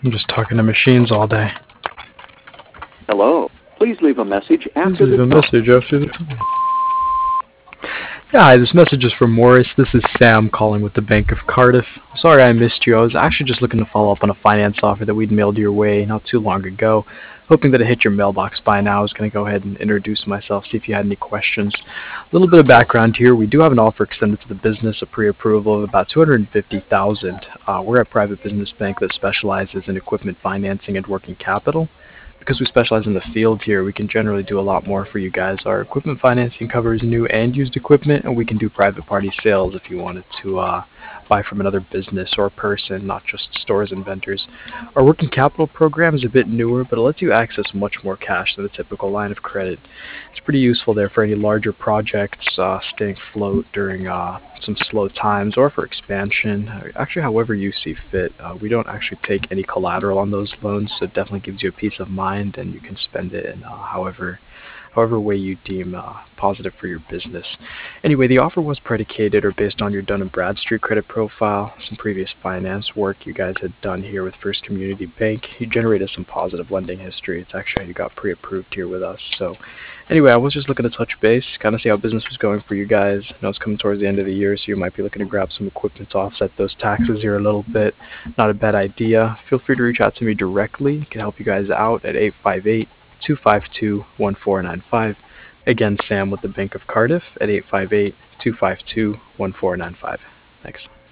I'm just talking to machines all day. Hello. Please leave a message after Leave the a tone. message after the tone. Yeah, hi, this message is from Morris. This is Sam calling with the Bank of Cardiff. Sorry I missed you. I was actually just looking to follow up on a finance offer that we'd mailed your way not too long ago. Hoping that it hit your mailbox by now. I was going to go ahead and introduce myself, see if you had any questions. A little bit of background here. We do have an offer extended to the business, a pre-approval of about $250,000. We're a private business bank that specializes in equipment financing and working capital. Because we specialize in the field here, we can generally do a lot more for you guys. Our equipment financing covers new and used equipment, and we can do private party sales if you wanted to buy from another business or person, not just stores and vendors. Our working capital program is a bit newer, but it lets you access much more cash than a typical line of credit. It's pretty useful there for any larger projects, staying afloat during some slow times, or for expansion. Actually, however you see fit. We don't actually take any collateral on those loans, so it definitely gives you a peace of mind, and you can spend it in however way you deem positive for your business. Anyway, the offer was predicated or based on your Dun& Bradstreet credit profile, some previous finance work you guys had done here with First Community Bank. You generated some positive lending history. It's actually how you got pre-approved here with us. So anyway, I was just looking to touch base, kind of see how business was going for you guys. I know it's coming towards the end of the year, so you might be looking to grab some equipment to offset those taxes here a little bit. Not a bad idea. Feel free to reach out to me directly. I can help you guys out at 858-252-1495. Again, Sam with the Bank of Cardiff at 858-252-1495. Thanks.